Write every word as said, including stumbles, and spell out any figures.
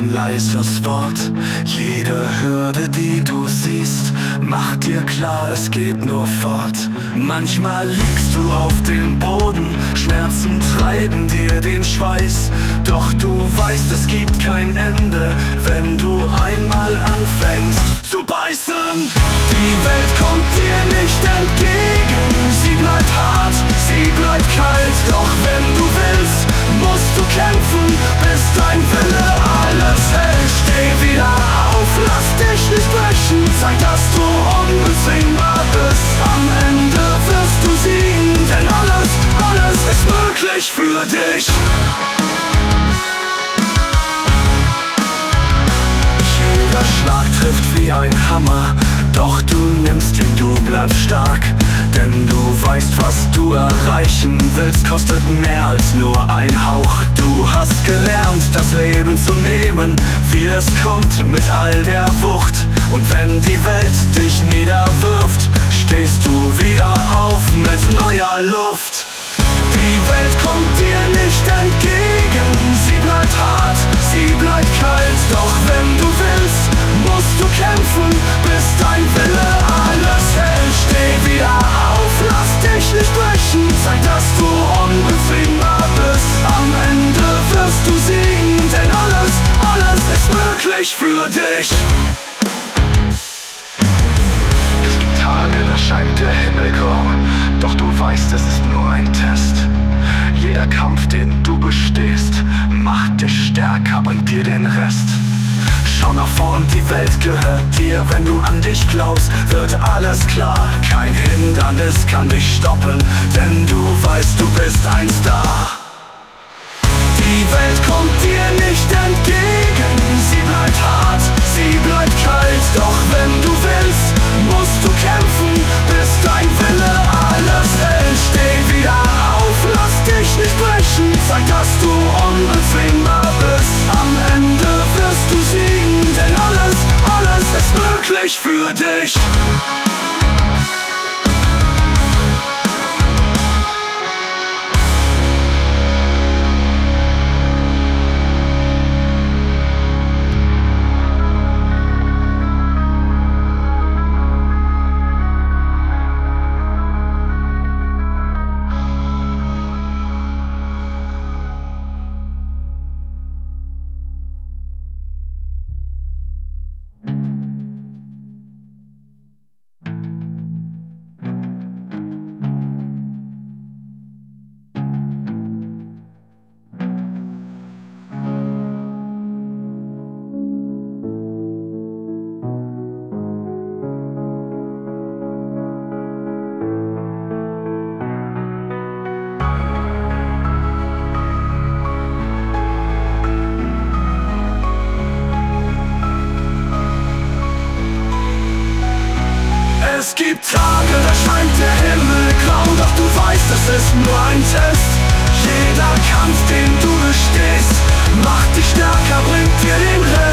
ein leises Wort. Jede Hürde, die du siehst, macht dir klar, es geht nur fort. Manchmal liegst du auf dem Boden, Schmerzen treiben dir den Schweiß. Doch du weißt, es gibt kein Ende, wenn du einmal anfängst zu beißen. Die Welt kommt dir nicht entgegen, sie bleibt hart, sie bleibt kalt. Doch wenn du willst, musst du kämpfen, bis dein Wille alles hält. Steh wieder auf, lass dich nicht brechen, zeig, dass du unbezwingbar bist. Am Ende wirst du siegen, denn alles, alles ist möglich für dich. Jeder Schlag trifft wie ein Hammer, doch du nimmst ihn, du bleibst stark. Denn du weißt, was du erreichen willst, kostet mehr als nur ein Hauch. Du hast gelernt, das Leben zu nehmen, wie es kommt, mit all der Wucht. Und wenn die Welt dich niederwirft, stehst du wieder auf mit neuer Luft. Die Welt kommt dir nicht entgegen, sie bleibt hart, sie bleibt kalt. Doch wenn du willst, musst du kämpfen, bis dein Wille alles hält. Steh wieder auf, lass dich nicht brechen, zeig, dass du unbezwingbar bist. Am Ende wirst du siegen, denn alles, alles ist möglich für dich. Es gibt Tage, da scheint der Himmel grau, doch du weißt, es ist nur ein Test. Jeder Kampf, den du bestehst, macht dich stärker und dir den Rest. Schau nach vorn, die Welt gehört dir. Wenn du an dich glaubst, wird alles klar. Kein Hindernis kann dich stoppen, denn du weißt, du bist ein Star. Die Welt kommt dir nicht entgegen, sie bleibt hart, sie bleibt kalt. Doch wenn du willst, musst du kämpfen, bis dein Wille alles hält. Steh wieder auf, lass dich nicht brechen, zeig, dass du unbezwingbar bist. Am Ende wirst du siegen, denn alles, alles ist möglich für dich. Es gibt Tage, da scheint der Himmel grau, doch du weißt, es ist nur ein Test. Jeder Kampf, den du bestehst, macht dich stärker, bringt dir den Rest.